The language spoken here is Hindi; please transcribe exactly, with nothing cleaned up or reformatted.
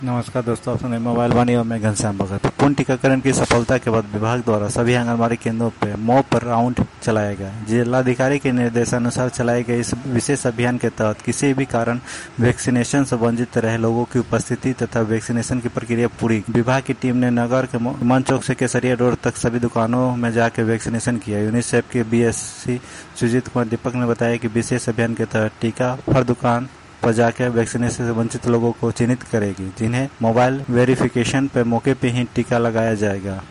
नमस्कार दोस्तों, आप सुन रहे हैं मोबाइल वाणी और मैं घनश्याम भगत। पूर्ण टीकाकरण की सफलता के बाद विभाग द्वारा सभी आंगनबाड़ी केंद्रों पर मॉब पर राउंड चलाया गया। जिलाधिकारी के निर्देशानुसार चलाए गए इस विशेष अभियान के तहत किसी भी कारण वैक्सीनेशन से वंचित रहे लोगों की उपस्थिति तथा वैक्सीनेशन की प्रक्रिया पूरी। विभाग की टीम ने नगर के मन चौक से केसरिया रोड तक सभी दुकानों में जाकर वैक्सीनेशन किया। यूनिसेफ के B S C Sujit Kumar Deepak ने बताया कि विशेष अभियान के तहत टीका हर दुकान पर जाकर वैक्सीनेशन से वंचित लोगों को चिन्हित करेगी, जिन्हें मोबाइल वेरिफिकेशन पर मौके पर ही टीका लगाया जाएगा।